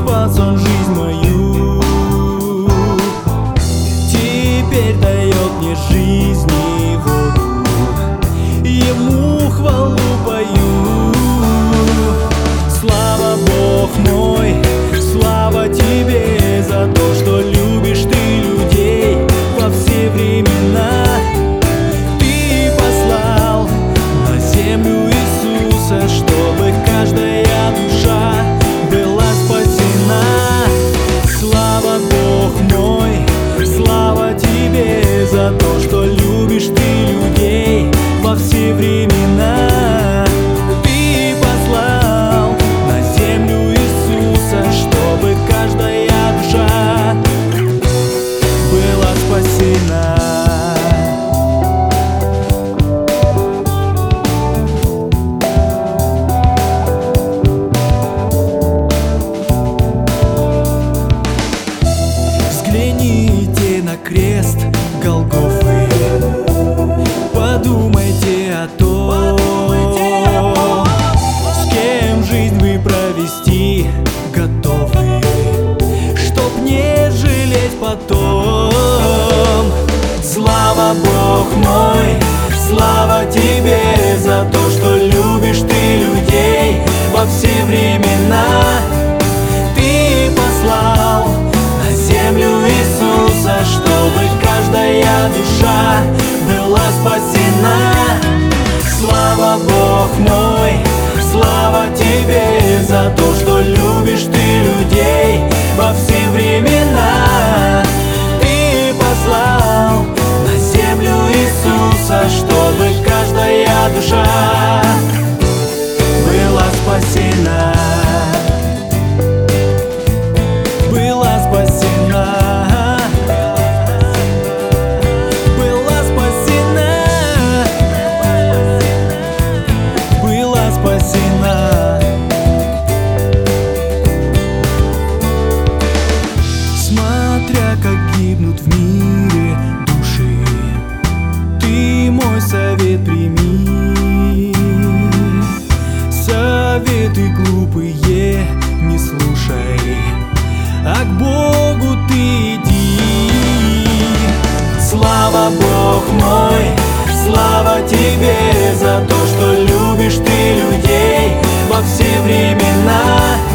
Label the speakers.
Speaker 1: спас он жизнь мою. Теперь дает мне жизнь и воду, ему хвалу пою. Слава, Бог мой, слава тебе за то, что любишь ты людей во все времена. Ты послал на землю Иисуса, чтобы каждая душа была спасена. Слава, Бог мой, слава тебе за то, что любишь ты людей во все времена. Ты послал на землю Иисуса, чтобы каждая душа была спасена. Взгляните на крест Голгофы, подумайте о том, с кем жизнь вы провести готовы, чтоб не жалеть потом. Слава, Бог мой, слава тебе за то, что любишь ты людей во все времена. Ты послал на землю Иисуса, чтобы каждая душа была спасена. Слава, Бог мой, слава тебе за то, что любишь ты людей во все времена. Ты послал на землю Иисуса, чтобы каждая душа была спасена. Была спасена. Была спасена. Была спасена. Смотря как гибнут в мире души, ты мой совет прими. Советы глупые не слушай, а к Богу ты иди. Слава, Бог мой, слава тебе за то, что любишь ты людей во все времена.